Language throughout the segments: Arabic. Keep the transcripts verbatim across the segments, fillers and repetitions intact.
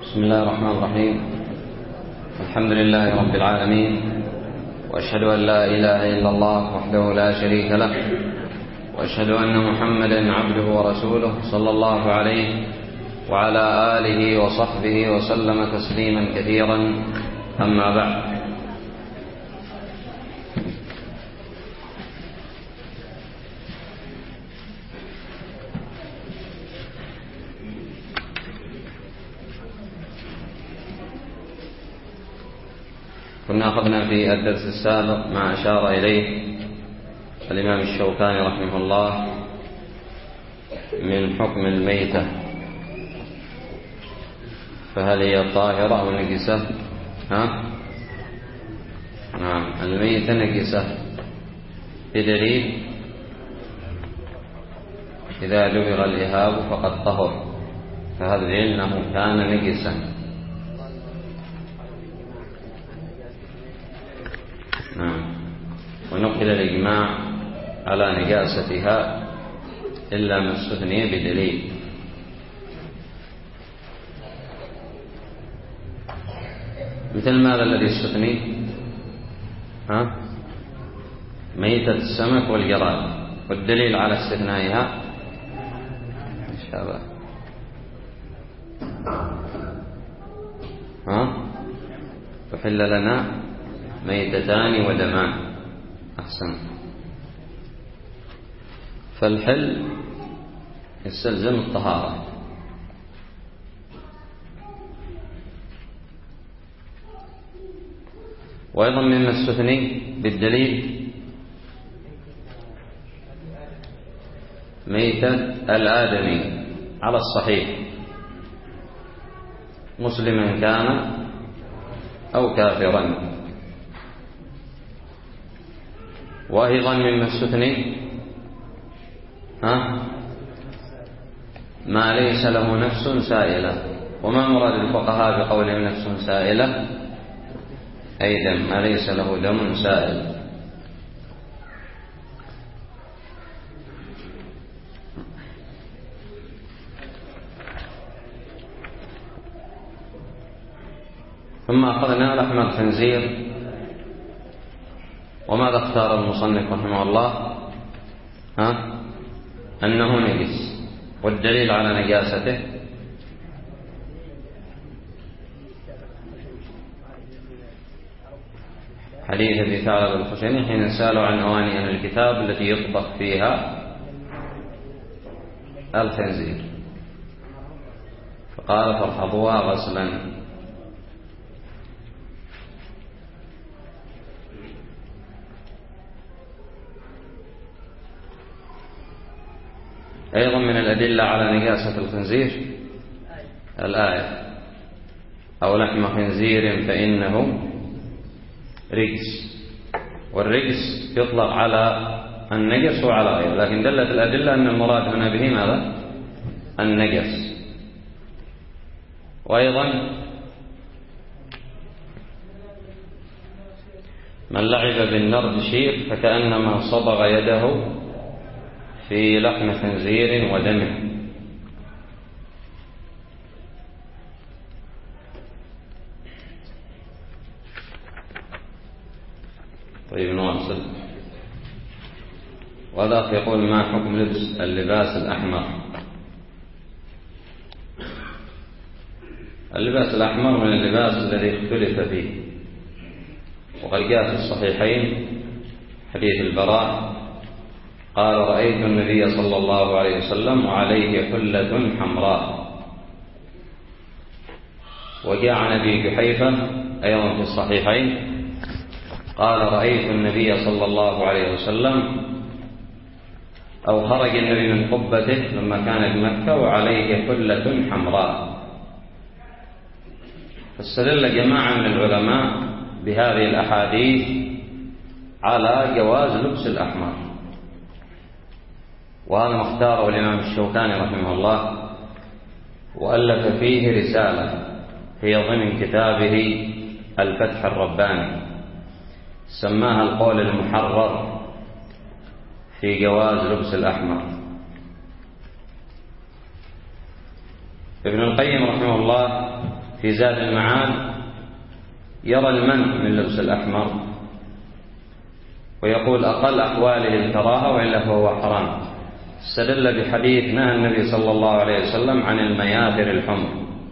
بسم الله الرحمن الرحيم. الحمد لله رب العالمين، وأشهد أن لا إله إلا الله وحده لا شريك له، وأشهد أن محمدا عبده ورسوله صلى الله عليه وعلى آله وصحبه وسلم تسليما كثيرا. أما بعد، كنا أخذنا في الدرس السابق ما أشار إليه الإمام الشوكاني رحمه الله من حكم الميتة، فهل هي طاهرة أو نجسة؟ ها؟ نعم، الميتة نجسة بدليل إذا دبغ الإهاب فقد طهر، فهذا لأنه كان نجسا. نعم، ونقل الإجماع على نجاستها إلا ما استثني بدليل. مثل ماذا الذي استثني؟ ها؟ ميتة السمك والجراد، والدليل على استثنائها إن شاء الله ها؟ تحل لنا ميتتان ودمان. أحسن. فالحل يستلزم الطهارة، وأيضا مما استثني بالدليل ميتة الآدمي على الصحيح، مسلما كان أو كافرا. وأيضا مما استثني ها ما ليس له نفس سائلة. وما مراد الفقهاء بقولهم نفس سائلة؟ أي دم، ما ليس له دم سائل. ثم أخذنا لحم الخنزير، وماذا اختار المصنف رحمه الله؟ ها؟ أنه نجس، والدليل على نجاسته حديث ابي ثعلبة الخشني حين سألوا عن أواني أهل الكتاب التي يطبخ فيها الخنزير، فقال فارحضوها غسلا. أيضا من الأدلة على نجاسة الخنزير الآية أو لحم خنزير فإنه رجس، والرجس يطلق على النجس وعلى غيره، لكن دلت الأدلة أن المراد هنا به ماذا؟ النجس. وأيضا من لعب بالنردشير فكأنما صبغ يده في لحم خنزير ودمه. طيب نواصل. وذاك يقول ما حكم لبس اللباس الأحمر؟ اللباس الأحمر من اللباس الذي اختلف فيه، وقد جاء في الصحيحين حديث البراء قال رأيت النبي صلى الله عليه وسلم وعليه حلة حمراء. وجاء عن أبي جحيفة أيضا في الصحيحين قال رأيت النبي صلى الله عليه وسلم أو خرج النبي من قبته لما كان بمكة وعليه حلة حمراء. فاستدل جماعة من العلماء بهذه الأحاديث على جواز لبس الأحمر، وهذا ما اختاره الإمام الشوكاني رحمه الله، وألف فيه رسالة هي ضمن كتابه الفتح الرباني، سماها القول المحرر في جواز لبس الأحمر. ابن القيم رحمه الله في زاد المعاد يرى المنع من لبس الأحمر، ويقول أقل أحواله الكراهة وإلا فهو حرام. استدل بحديث نهى النبي صلى الله عليه وسلم عن المياثر الحمر،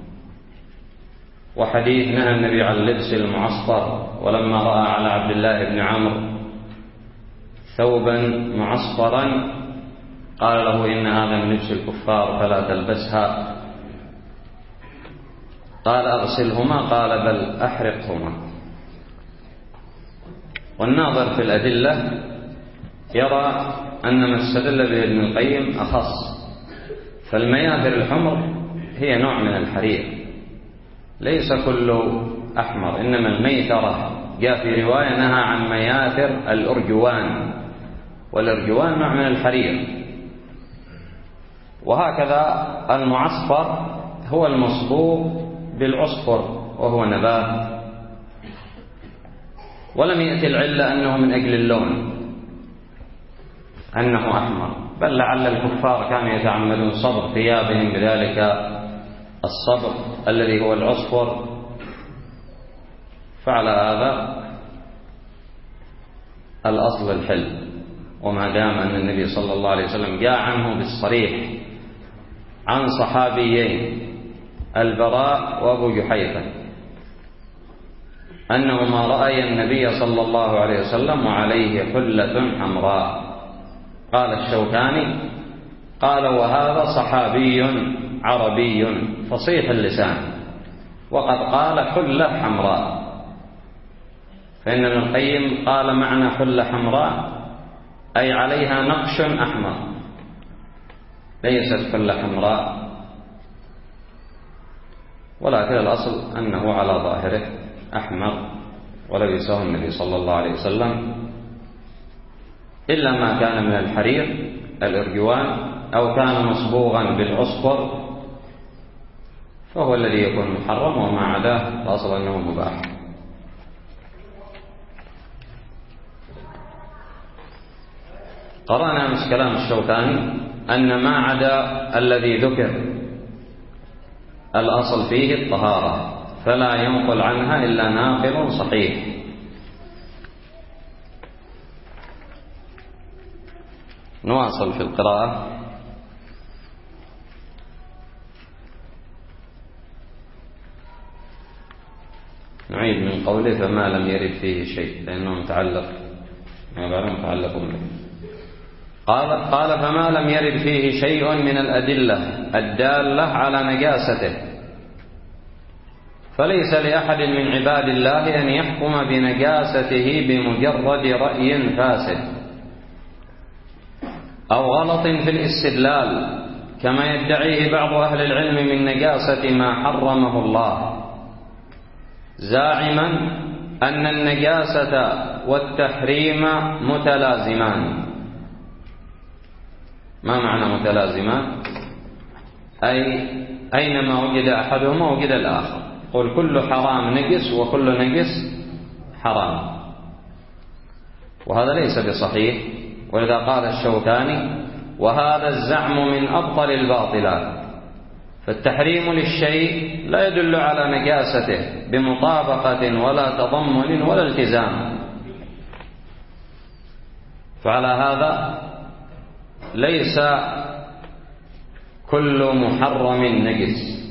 وحديث نهى النبي عن لبس المعصفر، ولما رأى على عبد الله بن عمرو ثوبا معصفرا قال له إن هذا من لبس الكفار فلا تلبسها. قال أغسلهما، قال بل أحرقهما. والناظر في الأدلة يرى أن ما استدل به ابن القيم أخص، فالمياثر الحمر هي نوع من الحرير، ليس كل أحمر، إنما الميثرة جاء في رواية نهى عن مياثر الأرجوان، والأرجوان نوع من الحرير. وهكذا المعصفر هو المصبوغ بالعصفر وهو نبات، ولم يأتي العلة أنه من أجل اللون أنه أحمر، بل لعل الكفار كانوا يتعمدون صبغ ثيابهم بذلك الصبغ الذي هو العصفر. فعلى هذا الأصل الحل، وما دام أن النبي صلى الله عليه وسلم جاء عنه بالصريح عن صحابيين البراء وأبو جحيفة أنهما رأيا النبي صلى الله عليه وسلم وعليه حلة حمراء. قال الشوكاني قال وهذا صحابي عربي فصيح اللسان، وقد قال حلة حمراء، فإن ابن القيم قال معنى حلة حمراء أي عليها نقش أحمر، ليست حلة حمراء، ولكن الأصل أنه على ظاهره أحمر ولبسه النبي صلى الله عليه وسلم، إلا ما كان من الحرير الإرجوان أو كان مصبوغا بالعصفر فهو الذي يكون محرم، وما عداه الأصل أنه مباح. قرأنا من كلام الشوكاني أن ما عدا الذي ذكر الأصل فيه الطهارة، فلا ينقل عنها إلا ناقل صحيح. نواصل في القراءة. نعيد من قوله فما لم يرد فيه شيء، لأنه متعلق ما بعد متعلق به. قال قال فما لم يرد فيه شيء من الأدلة الدالة على نجاسته، فليس لأحد من عباد الله أن يحكم بنجاسته بمجرد رأي فاسد أو غلط في الاستدلال، كما يدعيه بعض أهل العلم من نجاسة ما حرمه الله، زاعما أن النجاسة والتحريم متلازمان. ما معنى متلازمان؟ أي أينما وجد أحدهما وجد الآخر، قل كل حرام نجس وكل نجس حرام، وهذا ليس بصحيح. ولذا قال الشوكاني وهذا الزعم من أبطل الباطلات، فالتحريم للشيء لا يدل على نجاسته بمطابقة ولا تضمن ولا التزام، فعلى هذا ليس كل محرم نجس.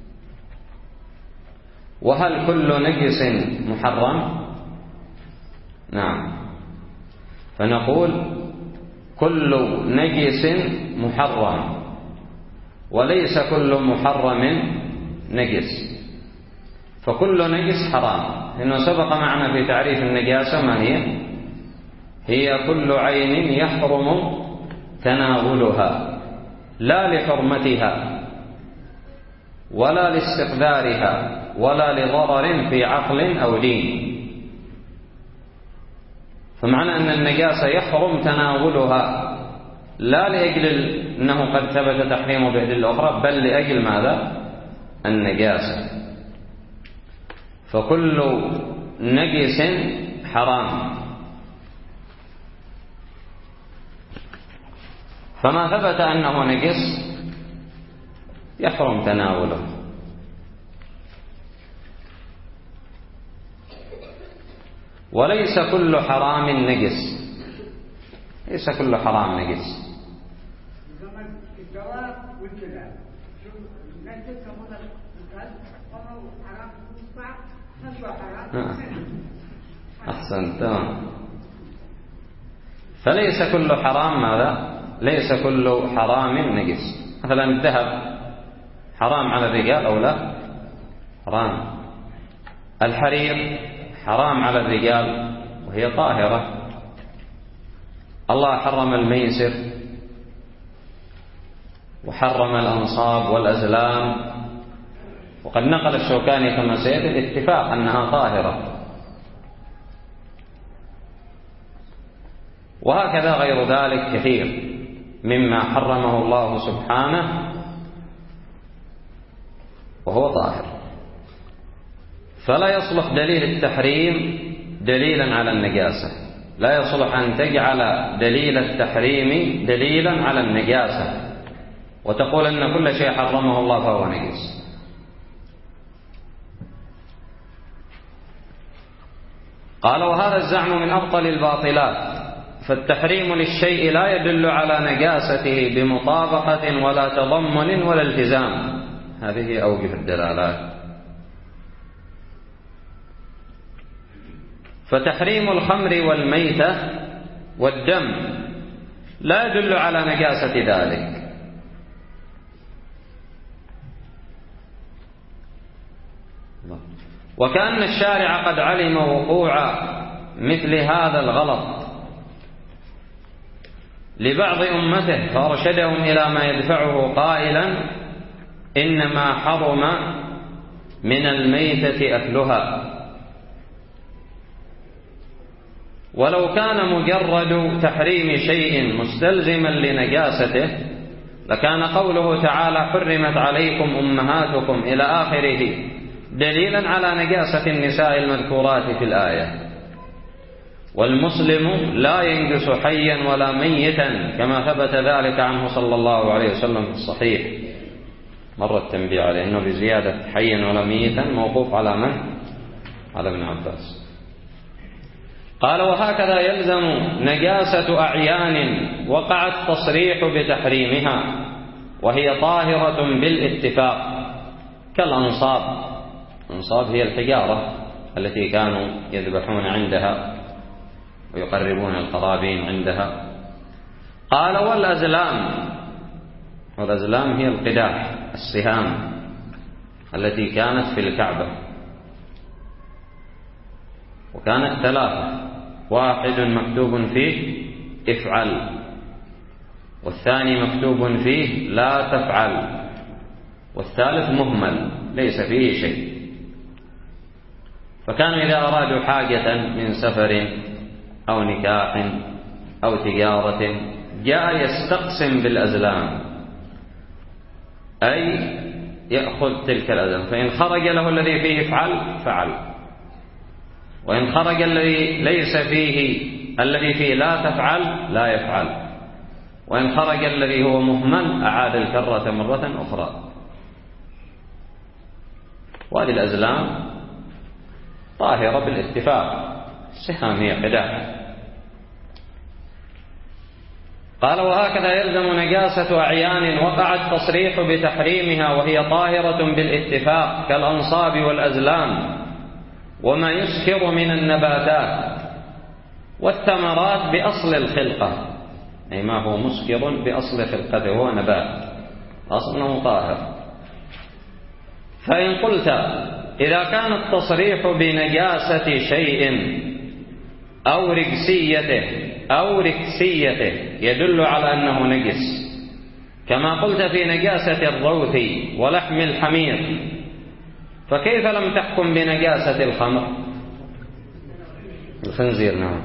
وهل كل نجس محرم؟ نعم، فنقول كل نجس محرم، وليس كل محرم نجس، فكل نجس حرام. إنه سبق معنا في تعريف النجاسة ما هي؟ هي كل عين يحرم تناولها، لا لحرمتها ولا لاستقذارها ولا لضرر في عقل أو دين. فمعنى أن النجاسة يحرم تناولها لا لأجل أنه قد ثبت تحريمه بأدلة أخرى، بل لأجل ماذا؟ النجاسة. فكل نجس حرام، فما ثبت أنه نجس يحرم تناوله. وليس كل حرام نجس، ليس كل حرام نجس. أحسنت، تمام. فليس كل حرام ماذا؟ ليس كل حرام نجس. مثلا الذهب حرام على الرجال أو لا؟ حرام. الحرير حرام على الرجال وهي طاهرة. الله حرم الميسر وحرم الأنصاب والأزلام، وقد نقل الشوكاني كما سيأتي الاتفاق أنها طاهرة. وهكذا غير ذلك كثير مما حرمه الله سبحانه وهو طاهر. فلا يصلح دليل التحريم دليلا على النجاسة، لا يصلح أن تجعل دليل التحريم دليلا على النجاسة وتقول أن كل شيء حرمه الله فهو نجس. قال: وهذا الزعم من أبطل الباطلات، فالتحريم للشيء لا يدل على نجاسته بمطابقة ولا تضمن ولا التزام. هذه أوجه الدلالات. فتحريم الخمر والميتة والدم لا يدل على نجاسة ذلك، وكأن الشارع قد علم وقوع مثل هذا الغلط لبعض أمته فأرشدهم إلى ما يدفعه قائلا: إنما حرم من الميتة أكلها. ولو كان مجرد تحريم شيء مستلزما لنجاسته لكان قوله تعالى: حرمت عليكم أمهاتكم إلى آخره دليلا على نجاسة النساء المذكورات في الآية. والمسلم لا ينجس حيا ولا ميتا كما ثبت ذلك عنه صلى الله عليه وسلم في الصحيح. مر التنبيه عليه أنه بزيادة حيا ولا ميتا موقوف على من؟ على ابن عباس. قال: وهكذا يلزم نجاسة أعيان وقع التصريح بتحريمها وهي طاهرة بالاتفاق كالأنصاب. الأنصاب هي الحجارة التي كانوا يذبحون عندها ويقربون القرابين عندها. قال: والأزلام، والأزلام هي القداح السهام التي كانت في الكعبة، وكانت ثلاثة: واحد مكتوب فيه افعل، والثاني مكتوب فيه لا تفعل، والثالث مهمل ليس فيه شيء. فكانوا إذا أرادوا حاجة من سفر أو نكاح أو تجارة جاء يستقسم بالأزلام، أي يأخذ تلك الأزلام، فإن خرج له الذي فيه افعل فعل، وإن خرج الذي ليس فيه الذي فيه لا تفعل لا يفعل، وإن خرج الذي هو مهمل أعاد الكرة مرة أخرى. وهذه الأزلام طاهرة بالاتفاق، السهام هي قداح. قال: وهكذا يلزم نجاسة أعيان وقع التصريح بتحريمها وهي طاهرة بالاتفاق كالأنصاب والأزلام وما يسكر من النباتات والثمرات بأصل الخلقة، أي ما هو مسكر بأصل خلقته هو نبات أصله طاهر. فإن قلت إذا كان التصريح بنجاسة شيء أو ركسيته أو ركسيته يدل على أنه نجس، كما قلت في نجاسة الروث ولحم الحمير، فكيف لم تحكم بنجاسة الخمر؟ الخنزير. نعم.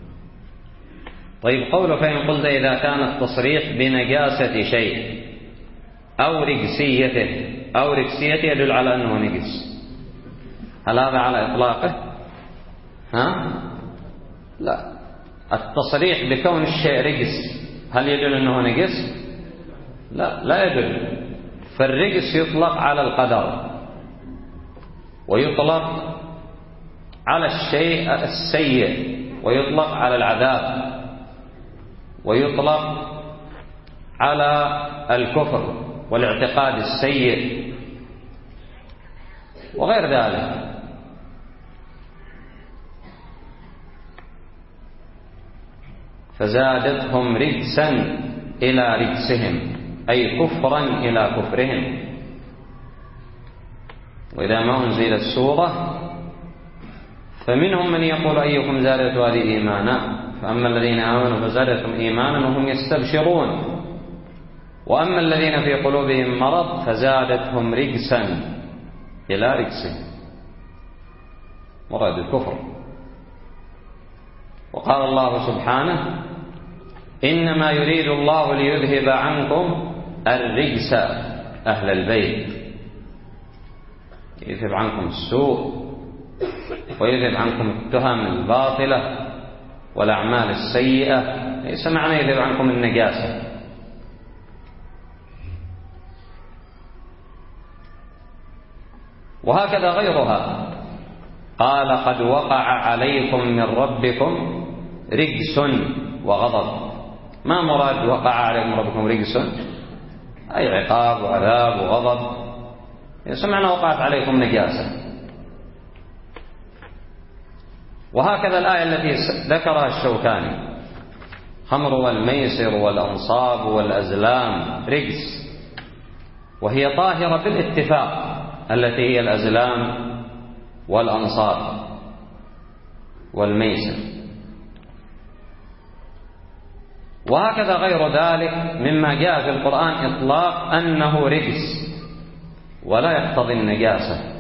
طيب، قوله فإن قلت إذا كان التصريح بنجاسة شيء أو ركسيته أو ركسيته يدل على أنه نجس، هل هذا على إطلاقه؟ ها؟ لا. التصريح بكون الشيء رجس هل يدل أنه نجس؟ لا، لا يدل. فالرجس يطلق على القدر ويطلق على الشيء السيء، ويطلق على العذاب، ويطلق على الكفر والاعتقاد السيء وغير ذلك. فزادتهم رجسا إلى رجسهم، أي كفرا إلى كفرهم. وإذا ما أنزلت السورة فمنهم من يقول أيكم زادت هذه إيمانا، فأما الذين آمنوا فزادتهم إيمانا وهم يستبشرون، وأما الذين في قلوبهم مرض فزادتهم رجسا إلى رجسهم، مراد الكفر. وقال الله سبحانه إنما يريد الله ليذهب عنكم الرجس أهل البيت، يذهب عنكم السوء ويذهب عنكم التهم الباطلة والأعمال السيئة، ليس معنى يذهب عنكم النجاسة. وهكذا غيرها، قال قد وقع عليكم من ربكم رجس وغضب. ما مراد وقع عليكم من ربكم رجس؟ أي عقاب وعذاب وغضب، يسمعنا وقعت عليكم نجاسة. وهكذا الآية التي ذكرها الشوكاني خمر والميسر والأنصاب والأزلام رجس، وهي طاهرة بالاتفاق، التي هي الأزلام والأنصاب والميسر. وهكذا غير ذلك مما جاء في القرآن إطلاق أنه رجس ولا يقتضي النجاسة.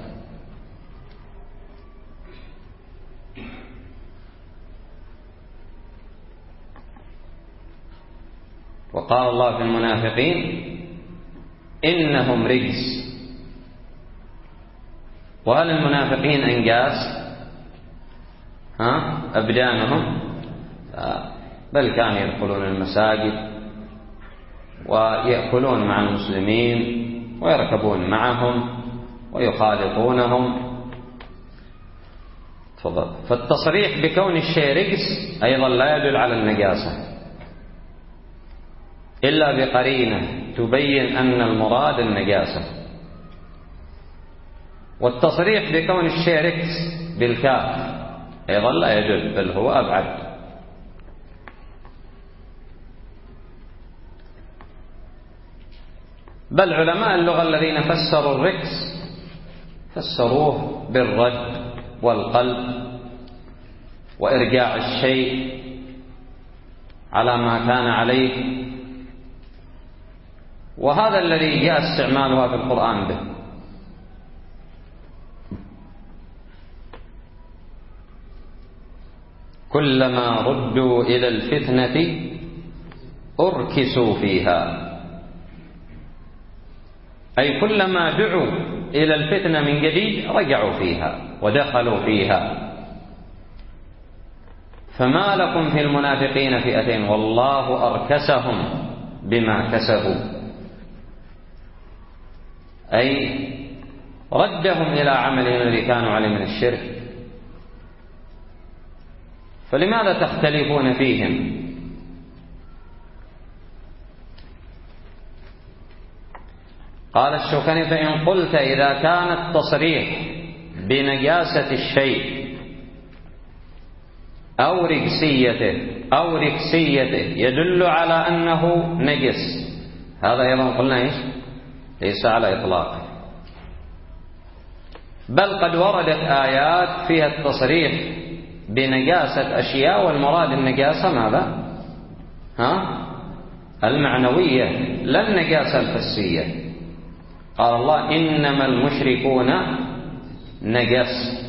وقال الله في المنافقين إنهم رجس. وهل المنافقين أنجاس ها أبدانهم؟ بل كانوا يدخلون المساجد ويأكلون مع المسلمين ويركبون معهم ويخالطونهم. تفضل. فالتصريح بكون الشيء رجس أيضا لا يدل على النجاسة إلا بقرينة تبين أن المراد النجاسة. والتصريح بكون الشيء رجس بالكاف أيضا لا يدل، بل هو أبعد. بل علماء اللغة الذين فسروا الرجس فسروه بالرد والقلب وإرجاع الشيء على ما كان عليه، وهذا الذي جاء استعمالها في القرآن به. كلما ردوا إلى الفتنة أركسوا فيها، أي كلما دعوا إلى الفتنة من جديد رجعوا فيها ودخلوا فيها. فما لكم في المنافقين فئتين والله أركسهم بما كسبوا، أي ردهم إلى عملهم الذي كانوا عليه من الشرك. فلماذا تختلفون فيهم؟ قال الشوكاني فإن قلت إذا كان التصريح بنجاسة الشيء أو رجسيته أو ركسيته يدل على أنه نجس، هذا أيضا قلنا إيش؟ ليس على إطلاقه، بل قد وردت آيات فيها التصريح بنجاسة أشياء والمراد النجاسة ماذا؟ ها؟ المعنوية لا النجاسة الحسية. قال الله إنما المشركون نجس.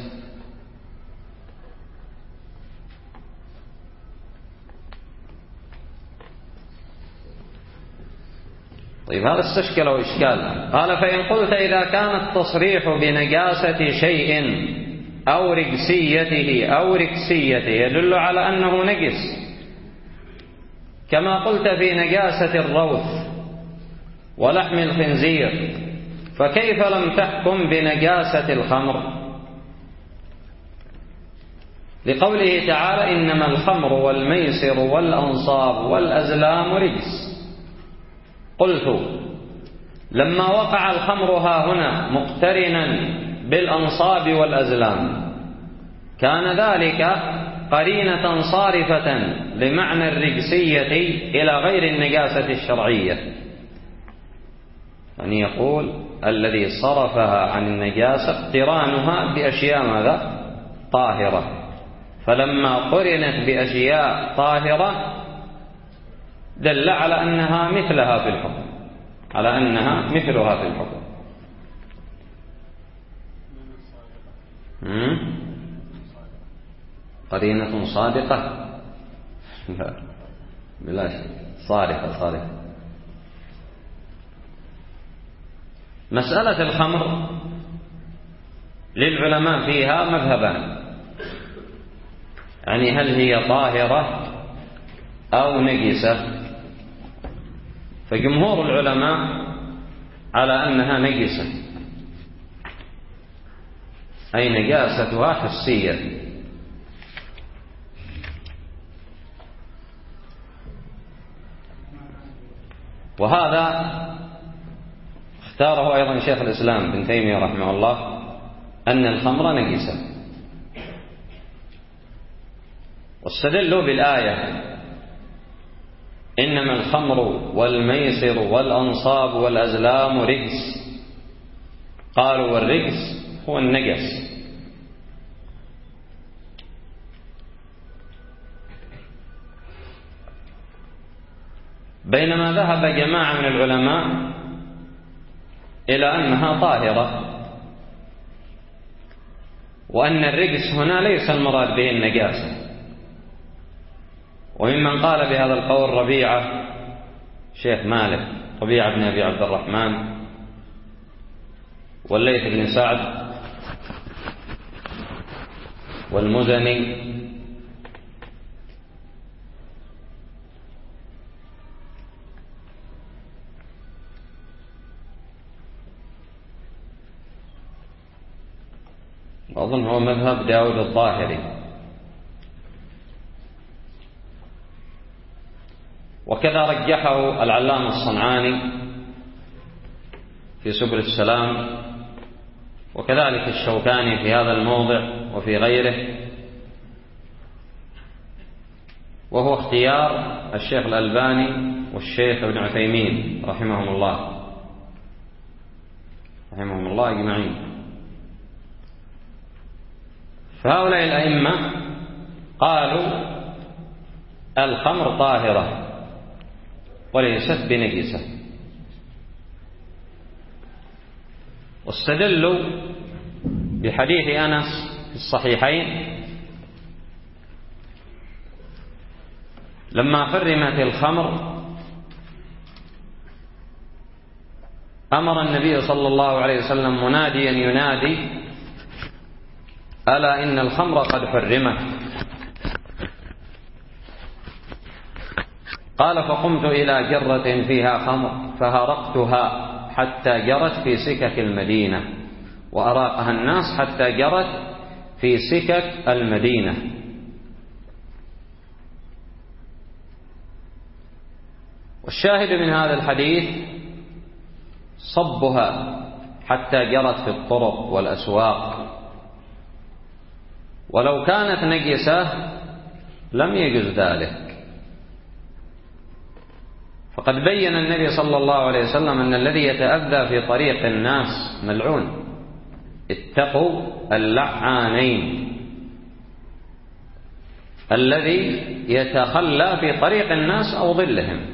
طيب هذا استشكل وإشكال. قال فإن قلت إذا كان التصريح بنجاسة شيء أو رجسيته أو ركسيته يدل على أنه نجس، كما قلت في نجاسة الروث ولحم الخنزير، فكيف لم تحكم بنجاسة الخمر؟ لقوله تعالى إنما الخمر والميسر والأنصاب والأزلام رجس. قلت لما وقع الخمر ها هنا مقترنا بالأنصاب والأزلام كان ذلك قرينة صارفة لمعنى الرجسية إلى غير النجاسة الشرعية، يعني يقول الذي صرفها عن النجاسة اقترانها بأشياء ماذا؟ طاهرة، فلما قرنت بأشياء طاهرة دل على أنها مثلها في الحكم، على أنها مثلها في الحكم. قرينة صادقة؟ لا بلا شيء، صارفة صارفة. مسألة الخمر للعلماء فيها مذهبان، يعني هل هي طاهرة أو نجسة؟ فجمهور العلماء على أنها نجسة، أي نجاستها حسية. وهذا اختاره أيضا شيخ الإسلام ابن تيمية رحمه الله، أن الخمر نجسة، واستدلوا بالآية إنما الخمر والميسر والأنصاب والأزلام رجس، قالوا والرجس هو النجس. بينما ذهب جماعة من العلماء إلى أنها طاهرة، وأن الرجس هنا ليس المراد به النجاسة. وممن قال بهذا القول ربيعة شيخ مالك، ربيعة بن أبي عبد الرحمن، والليث بن سعد، والمزني، وأظن هو مذهب داود الظاهري. وكذا رجحه العلامة الصنعاني في سبل السلام، وكذلك الشوكاني في هذا الموضع وفي غيره، وهو اختيار الشيخ الألباني والشيخ ابن عثيمين رحمهم الله رحمهم الله أجمعين. فهؤلاء الأئمة قالوا الخمر طاهرة وليست بنجسة، واستدلوا بحديث أنس في الصحيحين لما حرمت الخمر أمر النبي صلى الله عليه وسلم مناديا ينادي ألا إن الخمر قد حرمت. قال فقمت إلى جرة فيها خمر فهرقتها حتى جرت في سكك المدينة، وأراقها الناس حتى جرت في سكك المدينة. والشاهد من هذا الحديث صبها حتى جرت في الطرق والأسواق، ولو كانت نجسة لم يجز ذلك. فقد بين النبي صلى الله عليه وسلم أن الذي يتأذى في طريق الناس ملعون، اتقوا اللعانين، الذي يتخلى في طريق الناس أو ظلهم.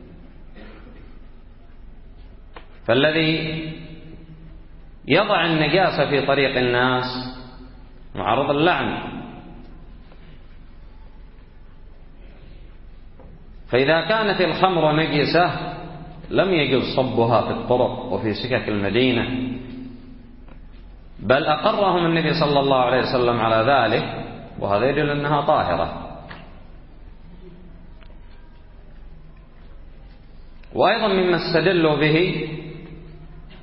فالذي يضع النجاسة في طريق الناس معرض اللعن. فإذا كانت الخمر نجسة لم يجوز صبها في الطرق وفي سكك المدينة، بل أقرهم النبي صلى الله عليه وسلم على ذلك، وهذا يدل أنها طاهرة. وأيضا مما استدلوا به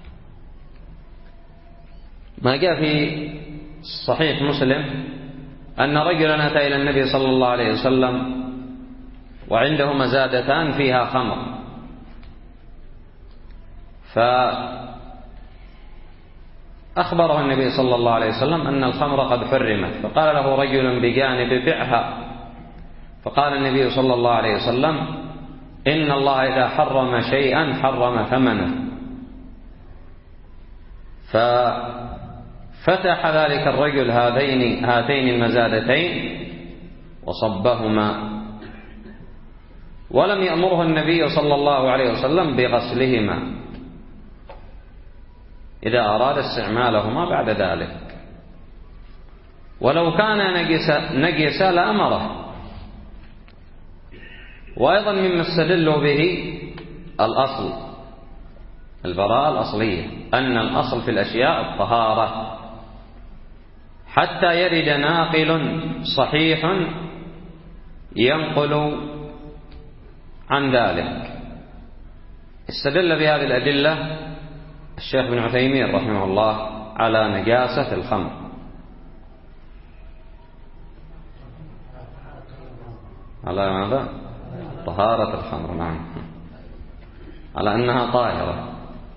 ما جاء في صحيح مسلم أن رجلا أتى إلى النبي صلى الله عليه وسلم وعنده مزادتان فيها خمر، فأخبره النبي صلى الله عليه وسلم أن الخمر قد حرمت، فقال له رجل بجانب بعها، فقال النبي صلى الله عليه وسلم إن الله إذا حرم شيئا حرم ثمنه. ففتح ذلك الرجل هذين هاتين المزادتين وصبهما، ولم يأمره النبي صلى الله عليه وسلم بغسلهما إذا أراد استعمالهما بعد ذلك، ولو كان نجس نجس لأمره. وأيضا مما استدلوا به الأصل، البراءة الأصلية، أن الأصل في الأشياء الطهارة حتى يرد ناقل صحيح ينقل عن ذلك. استدل بهذه الأدلة الشيخ بن عثيمين رحمه الله على نجاسة الخمر، على ماذا؟ طهارة الخمر، نعم، على أنها طاهرة.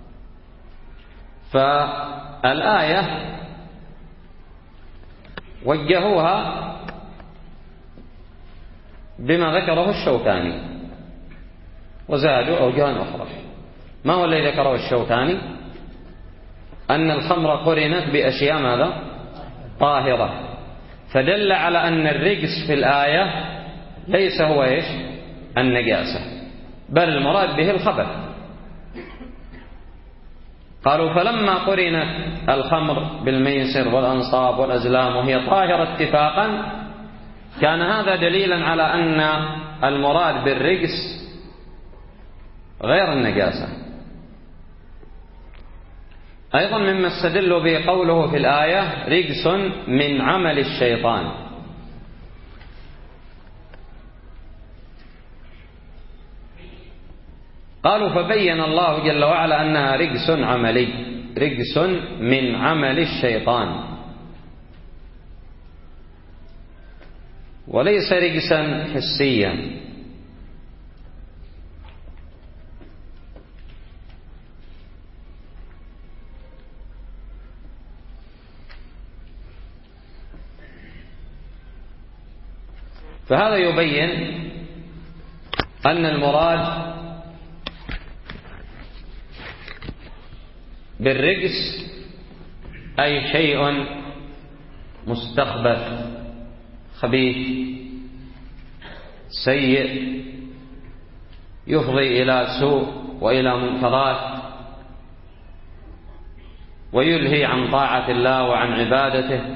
فالآية وجهوها بما ذكره الشوكاني وزادوا أوجها أخرى. ما هو الذي ذكره الشوكاني؟ أن الخمر قرنت بأشياء ماذا؟ طاهرة، فدل على أن الرجس في الآية ليس هو إيش؟ النجاسة، بل المراد به الخبث. قالوا فلما قرنت الخمر بالميسر والأنصاب والأزلام وهي طاهرة اتفاقا كان هذا دليلا على أن المراد بالرجس غير النجاسة. أيضا مما استدلوا به قوله في الآية رجس من عمل الشيطان، قالوا فبين الله جل وعلا أنها رجس عملي، رجس من عمل الشيطان، وليس رجسا حسيا. فهذا يبين أن المراد بالرجس أي شيء مستخبث خبيث سيء يفضي إلى سوء وإلى منكرات ويلهي عن طاعة الله وعن عبادته.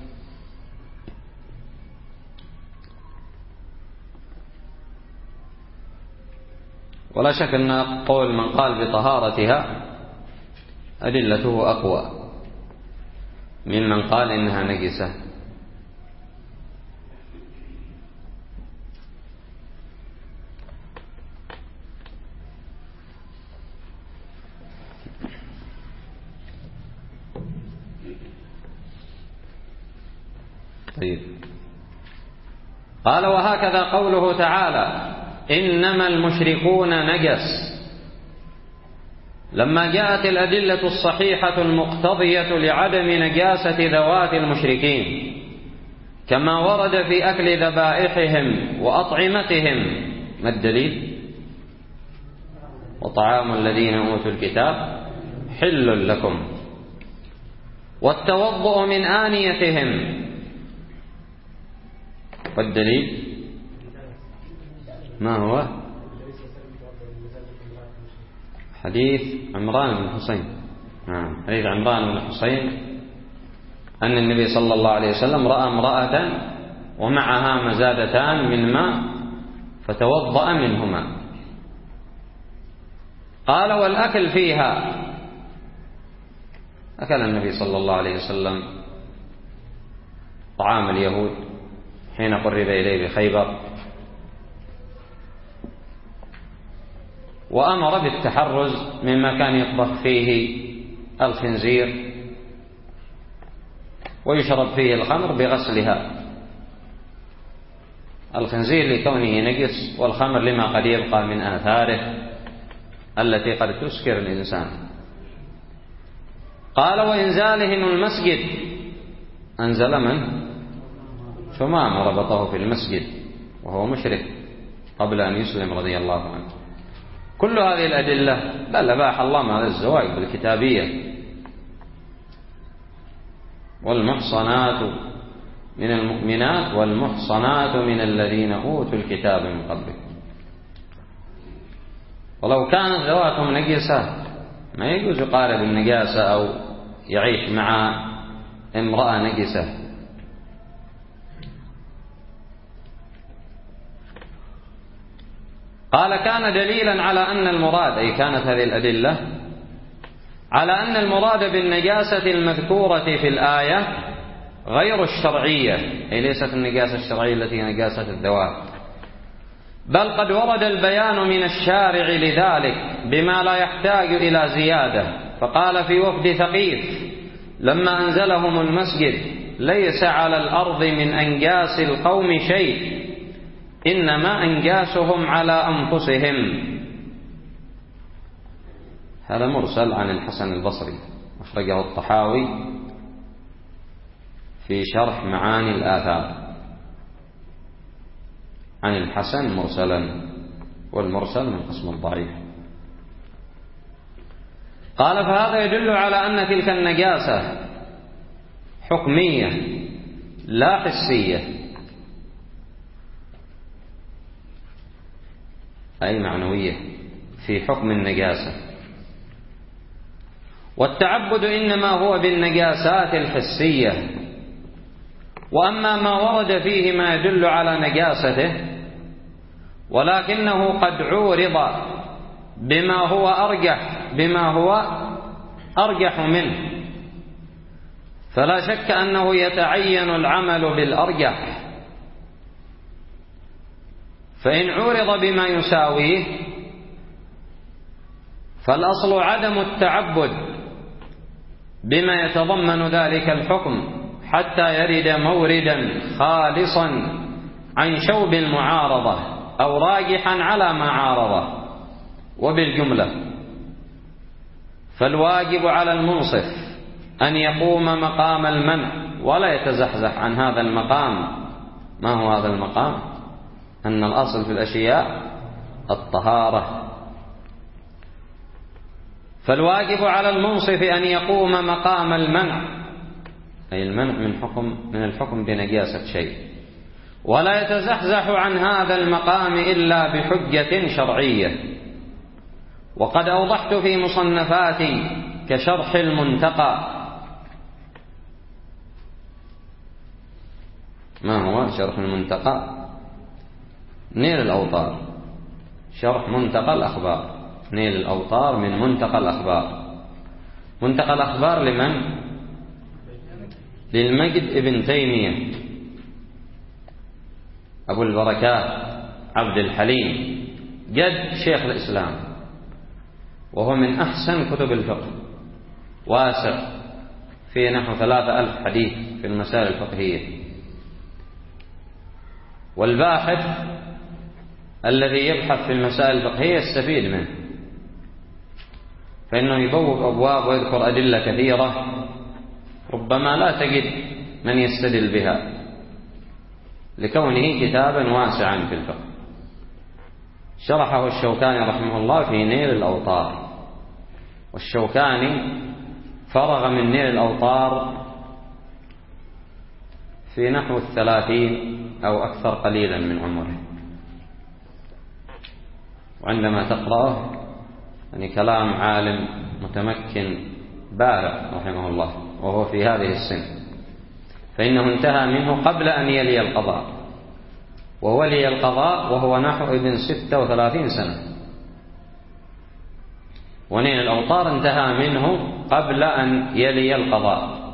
ولا شك أن قول من قال بطهارتها أدلته أقوى ممن قال إنها نجسة. طيب، قال وهكذا قوله تعالى إنما المشركون نجس، لما جاءت الأدلة الصحيحة المقتضية لعدم نجاسة ذوات المشركين كما ورد في أكل ذبائحهم وأطعمتهم. ما الدليل؟ وطعام الذين أوتوا الكتاب حل لكم والتوضؤ من آنيتهم. والدليل ما هو؟ حديث عمران بن حسين. نعم، حديث عمران بن حسين أن النبي صلى الله عليه وسلم رأى امرأة ومعها مزادتان من ماء فتوضأ منهما. قال والأكل فيها، أكل النبي صلى الله عليه وسلم طعام اليهود حين قرب إليه بخيبر، وأمر بالتحرز مما كان يطبخ فيه الخنزير ويشرب فيه الخمر بغسلها الخنزير لكونه نجس، والخمر لما قد يبقى من آثاره التي قد تسكر الإنسان. قال وإنزالهم المسجد، أنزل من؟ ثمام ربطه في المسجد وهو مشرك قبل أن يسلم رضي الله عنه. كل هذه الأدلة بل أباح الله هذا الزواج بالكتابية. والمحصنات من المؤمنات والمحصنات من الذين أوتوا الكتاب من قبلكم. ولو كانت ذواتهم نجسة ما يجوز يقارب النجاسة أو يعيش مع امرأة نجسة. قال كان دليلا على أن المراد، أي كانت هذه الأدلة على أن المراد بالنجاسة المذكورة في الآية غير الشرعية، أي ليست النجاسة الشرعية التي هي نجاسة الذوات، بل قد ورد البيان من الشارع لذلك بما لا يحتاج إلى زيادة. فقال في وفد ثقيف لما أنزلهم المسجد ليس على الأرض من أنجاس القوم شيء، إنما أنجاسهم على أنفسهم. هذا مرسل عن الحسن البصري، أخرجه الطحاوي في شرح معاني الآثار عن الحسن مرسلا، والمرسل من قسم الضعيف. قال فهذا يدل على أن تلك النجاسة حكمية لا حسية، أي معنوية في حكم النجاسة. والتعبد إنما هو بالنجاسات الحسية. وأما ما ورد فيه ما يدل على نجاسته ولكنه قد عورض بما هو أرجح بما هو أرجح منه، فلا شك أنه يتعين العمل بالأرجح. فإن عورض بما يساويه فالأصل عدم التعبد بما يتضمن ذلك الحكم حتى يرد موردا خالصا عن شوب المعارضة أو راجحا على ما عارضه. وبالجملة فالواجب على المنصف أن يقوم مقام المنع ولا يتزحزح عن هذا المقام. ما هو هذا المقام؟ أن الأصل في الأشياء الطهارة. فالواجب على المنصف أن يقوم مقام المنع، أي المنع من حكم من الحكم بنجاسة شيء، ولا يتزحزح عن هذا المقام إلا بحجة شرعية. وقد أوضحت في مصنفاتي كشرح المنتقى. ما هو شرح المنتقى؟ نيل الأوطار، شرح منتقى الأخبار. نيل الأوطار من منتقى الأخبار. منتقى الأخبار لمن؟ للمجد ابن تيمية أبو البركات عبد الحليم جد شيخ الإسلام، وهو من أحسن كتب الفقه، واسع في نحو ثلاثة ألف حديث في المسائل الفقهية. والباحث الذي يبحث في المسائل الفقهية يستفيد منه، فإنه يبوب أبواب ويذكر أدلة كثيرة ربما لا تجد من يستدل بها لكونه كتابا واسعا في الفقه. شرحه الشوكاني رحمه الله في نيل الأوطار، والشوكاني فرغ من نيل الأوطار في نحو الثلاثين أو أكثر قليلا من عمره. وعندما تقرأه يعني كلام عالم متمكن بارع رحمه الله وهو في هذه السن، فإنه انتهى منه قبل أن يلي القضاء، وولي القضاء وهو نحو ابن ستة وثلاثين سنة، ونيل الأوطار انتهى منه قبل أن يلي القضاء.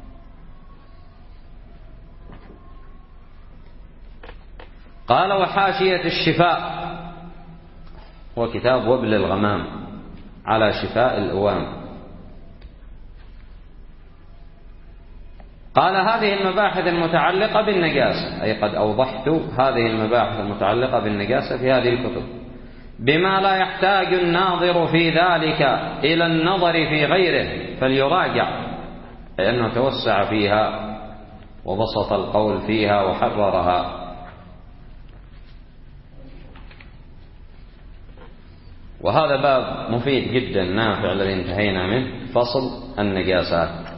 قال وحاشية الشفاء هو كتاب وبل الغمام على شفاء الأوام. قال هذه المباحث المتعلقة بالنجاسة، أي قد أوضحت هذه المباحث المتعلقة بالنجاسة في هذه الكتب بما لا يحتاج الناظر في ذلك إلى النظر في غيره فليراجع، لأنه توسع فيها وبسط القول فيها وحررها. وهذا باب مفيد جدا نافع الذي انتهينا منه، فصل النجاسات،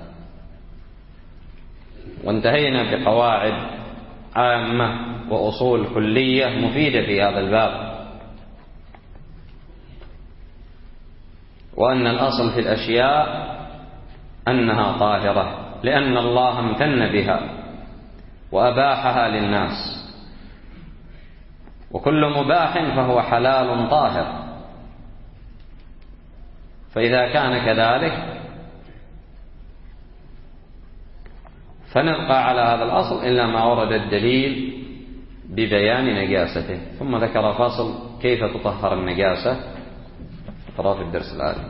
وانتهينا بقواعد عامة وأصول كلية مفيدة في هذا الباب، وأن الأصل في الأشياء أنها طاهرة لأن الله امتن بها وأباحها للناس، وكل مباح فهو حلال طاهر. فإذا كان كذلك فنبقى على هذا الأصل إلا ما ورد الدليل ببيان نجاسته. ثم ذكر فصل كيف تطهر النجاسة، ترى في الدرس الآتي.